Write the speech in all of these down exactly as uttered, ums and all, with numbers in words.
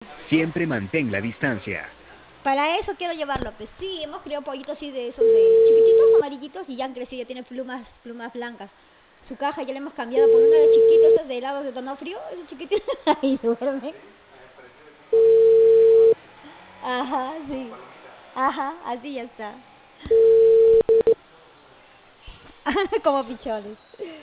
Siempre mantén la distancia. Para eso quiero llevarlo, pues sí, hemos criado pollitos así de esos de chiquititos, amarillitos, y ya han crecido, ya tiene plumas, plumas blancas. Su caja ya le hemos cambiado por una de chiquitos, esas de helados de tono frío, esos chiquititos, ahí duermen. Ajá, sí. Ajá, así ya está. Como pichones.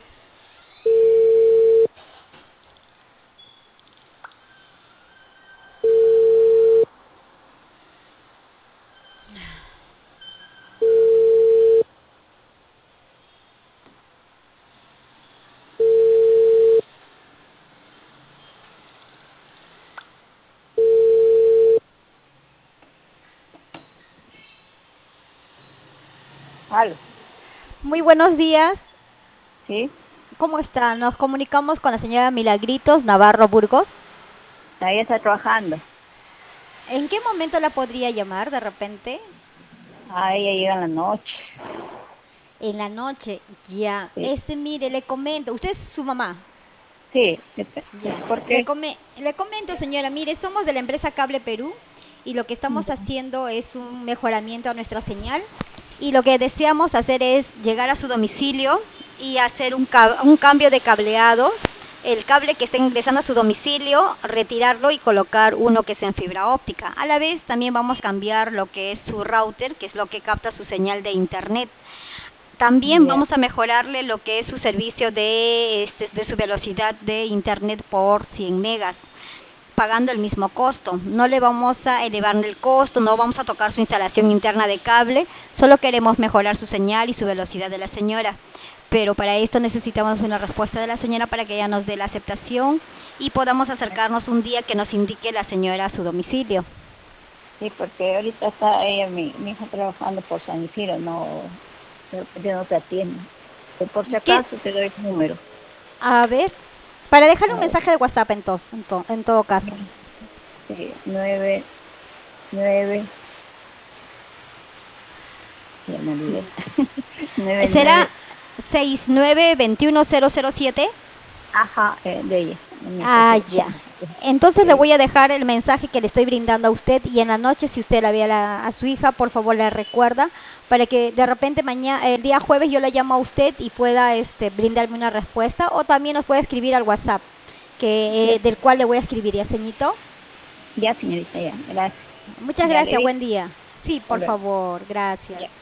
Aló, Muy buenos días. sí, ¿Cómo está? Nos comunicamos con la señora Milagritos Navarro Burgos. ahí está trabajando. ¿En qué momento la podría llamar de repente? Ahí ya llega la noche. En la noche, ya. Sí, Este, mire, le comento. Usted es su mamá. sí, dep- Ya. ¿por Le, qué? come- le comento, señora, mire, somos de la empresa Cable Perú y lo que estamos haciendo es un mejoramiento a nuestra señal y lo que deseamos hacer es llegar a su domicilio y hacer un, ca- un cambio de cableado. El cable que está ingresando a su domicilio, retirarlo y colocar uno que sea en fibra óptica. A la vez también vamos a cambiar lo que es su router, que es lo que capta su señal de internet. También Ya, vamos a mejorarle lo que es su servicio de, este, de su velocidad de internet por cien megas, pagando el mismo costo. No le vamos a elevar el costo, no vamos a tocar su instalación interna de cable, solo queremos mejorar su señal y su velocidad de la señora. Pero para esto necesitamos una respuesta de la señora para que ella nos dé la aceptación y podamos acercarnos un día que nos indique la señora a su domicilio. sí, porque ahorita está ella, mi, mi hija trabajando por San Isidro, no, de repente no te atiende. Pero por si ¿Qué? acaso te doy el número. A ver, para dejarle A un ver, mensaje de WhatsApp en, tos- en, to- en todo caso. sí, nueve, nueve, ya me olvidé. Nueve, ¿Será nueve, seis nueve dos uno cero cero siete? ajá, eh, de ella, de mi hija Ah, se ya. llama. Entonces le Sí, voy a dejar el mensaje que le estoy brindando a usted y en la noche, si usted la ve a, la- a su hija, por favor le recuerda para que de repente mañana, el día jueves yo la llamo a usted y pueda este, brindarme una respuesta o también nos puede escribir al WhatsApp que, ya, eh, del cual le voy a escribir, ¿ya, ceñito? ya, señorita, ya, gracias. Muchas Ya le gracias, di, buen día. Sí, hasta por luego. favor, Ya. gracias.